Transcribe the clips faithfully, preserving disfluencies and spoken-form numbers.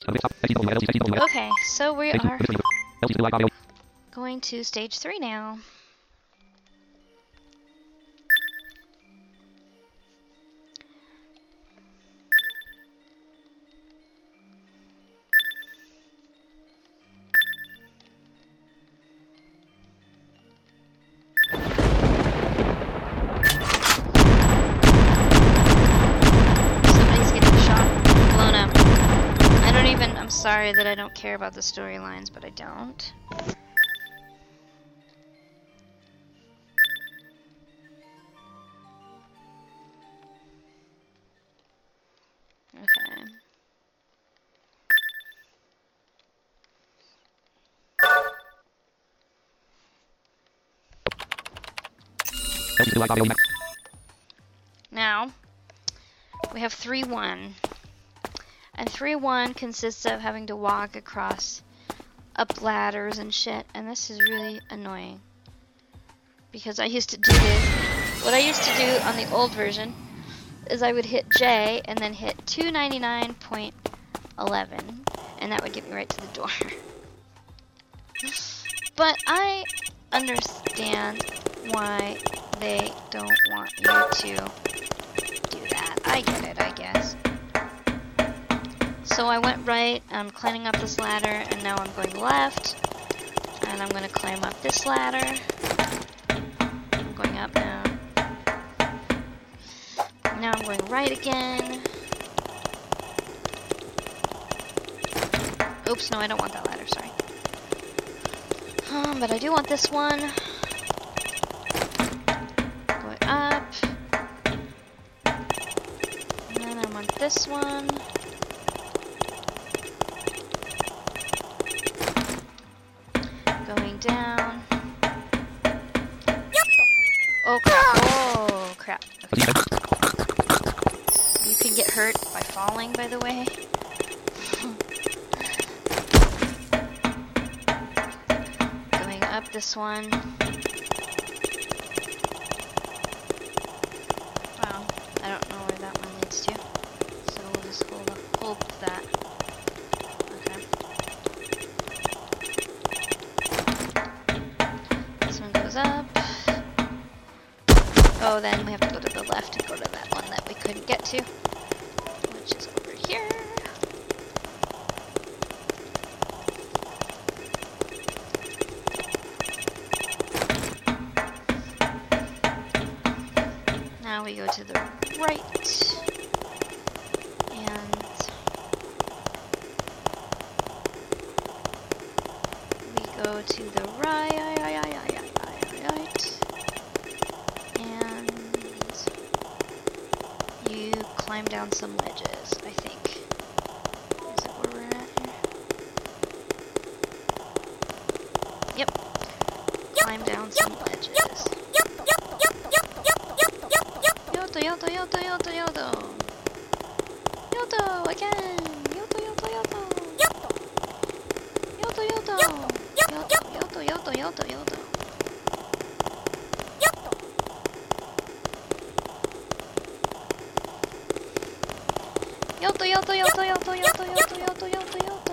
Okay, so we are going to stage three now. Sorry that I don't care about the storylines, but I don't. Okay. Now, we have three one. And three one consists of having to walk across up ladders and shit, and this is really annoying. Because I used to do this. What I used to do on the old version is I would hit J and then hit two ninety-nine point eleven, and that would get me right to the door. But I understand why they don't want you to do that. I get it, I guess. So I went right, I'm climbing up this ladder, and now I'm going left, and I'm going to climb up this ladder. I'm going up now. Now I'm going right again. Oops, no, I don't want that ladder, sorry. Um, but I do want this one. Going up. And then I want this one. Going down. Oh crap. Oh crap. Okay. You can get hurt by falling, by the way. Going up this one. Wow. I don't know where that one leads to. So we'll just hold up, hope that. Up. Oh, then we have to go to the left and go to that one that we couldn't get to, which is over here. Now we go to the right, and we go to the right. Climb down some ledges, I think. Is that where we're at here? Yep. Climb down some ledges. Yoto, yoto, yoto, yoto, yoto. Yoto, again. Yoto, yoto, yoto. Yoto, yoto. Yoto, yoto, yoto, yoto, yoto. Yoto, yoto, yoto, yoto, yoto, yoto, yoto, yoto, yoto.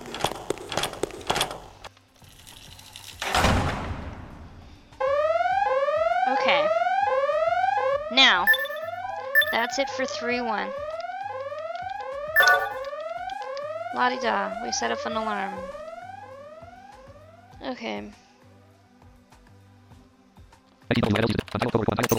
Okay. Now, that's it for three one. La-di-da, we set off an alarm. Okay.